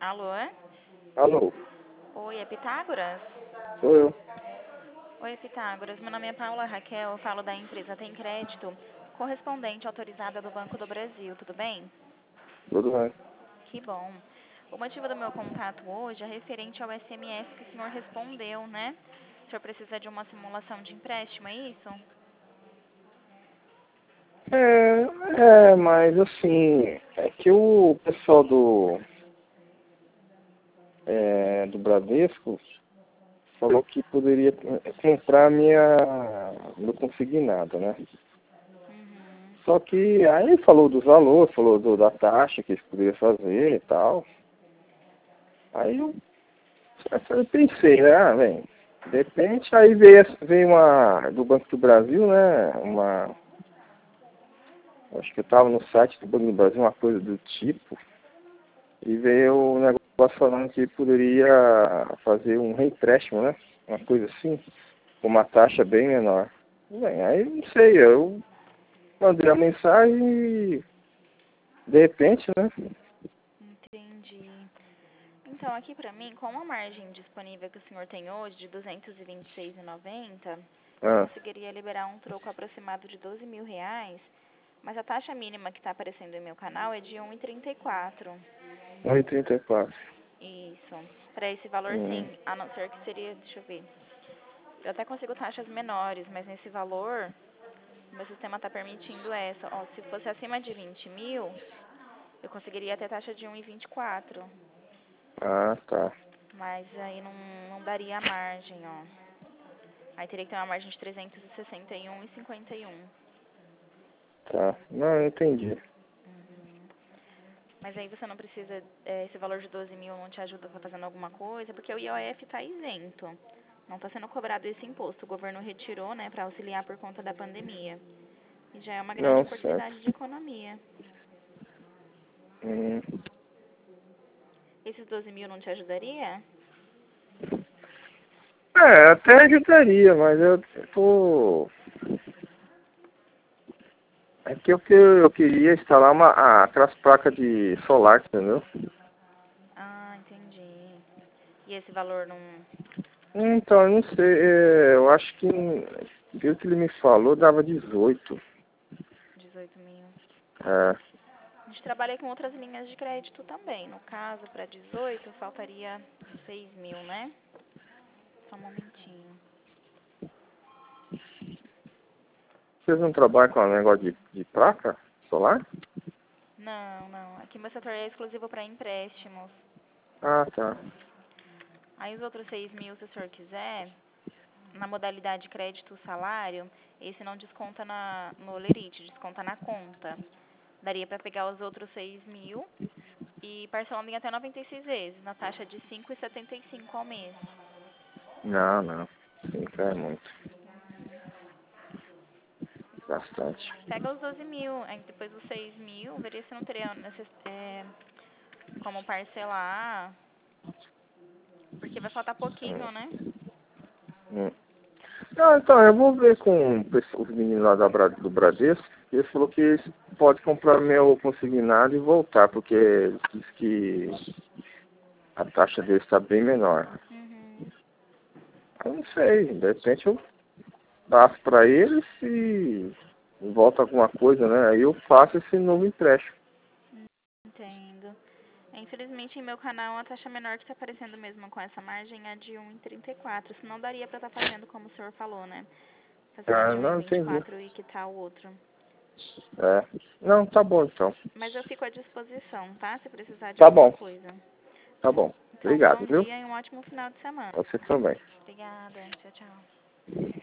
Alô? Alô, Oi, é Pitágoras? sou eu. Oi, Pitágoras. Meu nome é Paula Raquel, eu falo da empresa Tem Crédito, correspondente autorizada do Banco do Brasil, tudo bem? Tudo bem. Que bom. O motivo do meu contato hoje é referente ao SMS que o senhor respondeu, né? O senhor precisa de uma simulação de empréstimo, é isso? Mas assim, é que o pessoal do Bradesco falou que poderia comprar meu consignado, né? Uhum. Só que aí falou dos valores, falou da taxa que eles poderiam fazer e tal. Aí eu pensei, né? De repente aí veio uma do Banco do Brasil, né? Acho que eu estava no site do Banco do Brasil, uma coisa do tipo. E veio o negócio falando que poderia fazer um reempréstimo, né? Uma coisa assim, com uma taxa bem menor. Bem, aí não sei, eu mandei a mensagem e de repente, né? Entendi. Então, aqui pra mim, com a margem disponível que o senhor tem hoje, de R$ 226,90, eu Ah, conseguiria liberar um troco aproximado de R$ 12.000, mas a taxa mínima que está aparecendo em meu canal é de 1,34. 1,34. Isso. Para esse valor, Hum, sim, a não ser que seria, deixa eu ver. Eu até consigo taxas menores, mas nesse valor, meu sistema está permitindo essa. Ó, se fosse acima de 20 mil, eu conseguiria ter taxa de 1,24. tá. Mas aí não daria a margem, ó. Aí teria que ter uma margem de 361,51. Tá. Não, eu entendi. Uhum. Mas aí você não precisa, esse valor de 12 mil não te ajuda a fazendo alguma coisa, porque o IOF está isento. Não está sendo cobrado esse imposto. O governo retirou, né, para auxiliar por conta da pandemia. E já é uma grande Não, certo. oportunidade de economia. Hum. Esses 12 mil não te ajudaria? Até ajudaria, mas eu tô. É que eu queria instalar aquelas placas de solar, entendeu? Ah, entendi. E esse valor não... Então, eu não sei, eu acho que, pelo que ele me falou, dava 18. 18 mil. É, A gente trabalha com outras linhas de crédito também. No caso, para 18, faltaria 6 mil, né? Só um momentinho. vocês não trabalham com um negócio de placa solar? Não. Aqui meu setor é exclusivo para empréstimos. Ah, tá. Aí os outros 6 mil, se o senhor quiser, na modalidade crédito salário, esse não desconta no Olerite, desconta na conta. Daria para pegar os outros 6 mil e parcelando em até 96 vezes, na taxa de 5,75 ao mês. Não. Sim, é muito. Uhum. Bastante. Pega os 12 mil, aí depois os 6 mil, veria se não teria como parcelar, porque vai faltar Hum, pouquinho, né? hum. Não, então, eu vou ver com os meninos lá do Bradesco. Ele falou que eles podem comprar meu consignado e voltar, porque ele disse que a taxa dele está bem menor. Uhum. Eu não sei, de repente eu passo para eles e volta alguma coisa, né? Aí eu faço esse novo empréstimo. Entendo. Infelizmente, em meu canal, a taxa menor que está aparecendo mesmo com essa margem é de 1,34. Senão daria para estar fazendo como o senhor falou, né? Fazer uma Ah, de não entendi. 1,24 e quitar o outro. É. Não, tá bom então. Mas eu fico à disposição, tá? Se precisar de Tá alguma bom, coisa. tá bom. Então, um Obrigado, bom viu? dia e um ótimo final de semana. Você também. Obrigada. Tchau, tchau.